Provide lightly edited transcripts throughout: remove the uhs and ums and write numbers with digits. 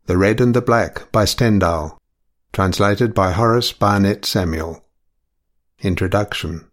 The Red and the Black by Stendhal. Translated by Horace Barnett Samuel. Introduction.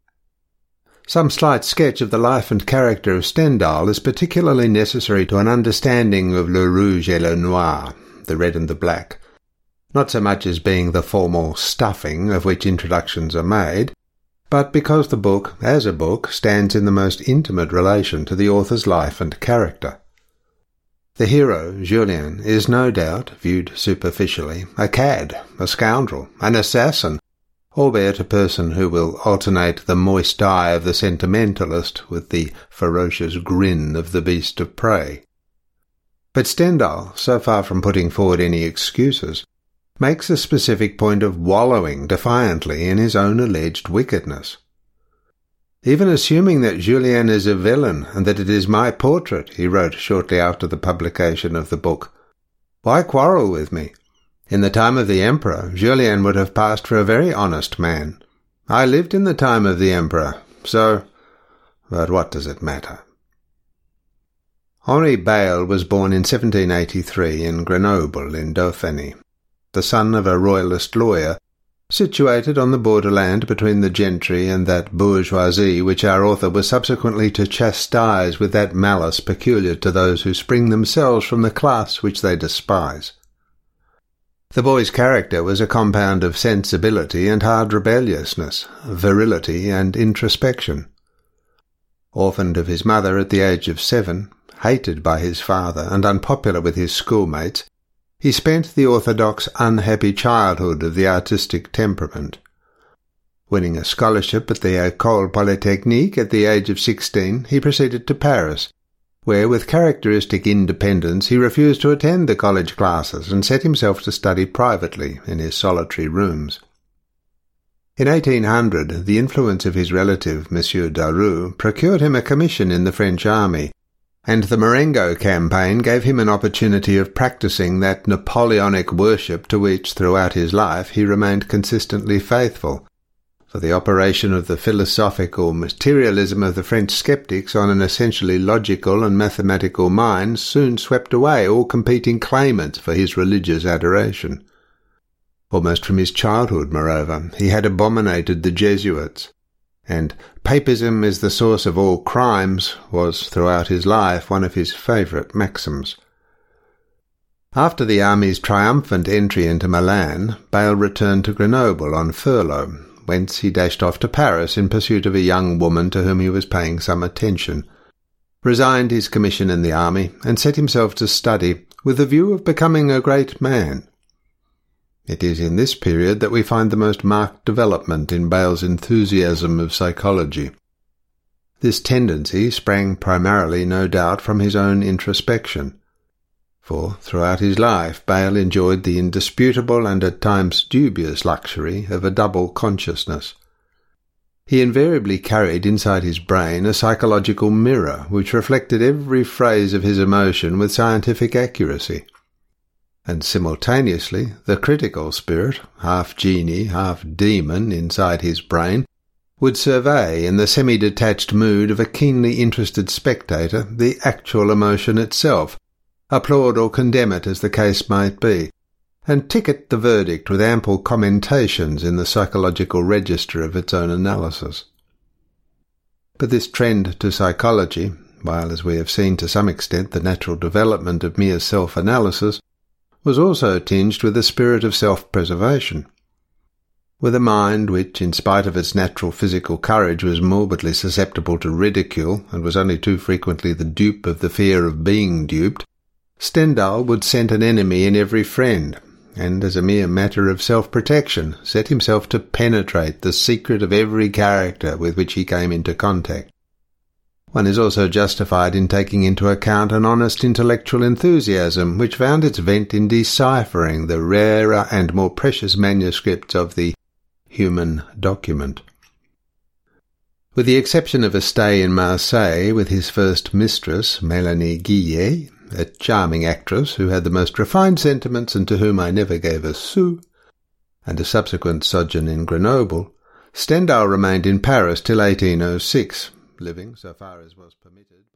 Some slight sketch of the life and character of Stendhal is particularly necessary to an understanding of Le Rouge et le Noir, The Red and the Black, not so much as being the formal stuffing of which introductions are made, but because the book, as a book, stands in the most intimate relation to the author's life and character. The hero, Julien, is no doubt, viewed superficially, a cad, a scoundrel, an assassin, albeit a person who will alternate the moist eye of the sentimentalist with the ferocious grin of the beast of prey. But Stendhal, so far from putting forward any excuses, makes a specific point of wallowing defiantly in his own alleged wickedness. Even assuming that Julien is a villain and that it is my portrait, he wrote shortly after the publication of the book, why quarrel with me? In the time of the Emperor, Julien would have passed for a very honest man. I lived in the time of the Emperor, so... but what does it matter? Henri Beyle was born in 1783 in Grenoble in Dauphiny, the son of a royalist lawyer, situated on the borderland between the gentry and that bourgeoisie which our author was subsequently to chastise with that malice peculiar to those who spring themselves from the class which they despise. The boy's character was a compound of sensibility and hard rebelliousness, virility and introspection. Orphaned of his mother at the age of 7, hated by his father and unpopular with his schoolmates, he spent the orthodox, unhappy childhood of the artistic temperament. Winning a scholarship at the École Polytechnique at the age of 16, he proceeded to Paris, where, with characteristic independence, he refused to attend the college classes and set himself to study privately in his solitary rooms. In 1800, the influence of his relative, Monsieur Daru, procured him a commission in the French army, and the Marengo campaign gave him an opportunity of practising that Napoleonic worship to which, throughout his life, he remained consistently faithful, for the operation of the philosophical materialism of the French sceptics on an essentially logical and mathematical mind soon swept away all competing claimants for his religious adoration. Almost from his childhood, moreover, he had abominated the Jesuits, and "Papism is the source of all crimes" was, throughout his life, one of his favourite maxims. After the army's triumphant entry into Milan, Beyle returned to Grenoble on furlough, whence he dashed off to Paris in pursuit of a young woman to whom he was paying some attention, resigned his commission in the army, and set himself to study with the view of becoming a great man. It is in this period that we find the most marked development in Beyle's enthusiasm of psychology. This tendency sprang primarily, no doubt, from his own introspection, for throughout his life Beyle enjoyed the indisputable and at times dubious luxury of a double consciousness. He invariably carried inside his brain a psychological mirror which reflected every phase of his emotion with scientific accuracy. And simultaneously the critical spirit, half genie, half demon, inside his brain, would survey in the semi-detached mood of a keenly interested spectator the actual emotion itself, applaud or condemn it as the case might be, and ticket the verdict with ample commentations in the psychological register of its own analysis. But this trend to psychology, while, as we have seen to some extent, the natural development of mere self-analysis, was also tinged with a spirit of self-preservation. With a mind which, in spite of its natural physical courage, was morbidly susceptible to ridicule, and was only too frequently the dupe of the fear of being duped, Stendhal would scent an enemy in every friend, and, as a mere matter of self-protection, set himself to penetrate the secret of every character with which he came into contact. One is also justified in taking into account an honest intellectual enthusiasm which found its vent in deciphering the rarer and more precious manuscripts of the human document. With the exception of a stay in Marseille with his first mistress, Mélanie Guillet, a charming actress who had the most refined sentiments and to whom I never gave a sou, and a subsequent sojourn in Grenoble, Stendhal remained in Paris till 1806, living, so far as was permitted,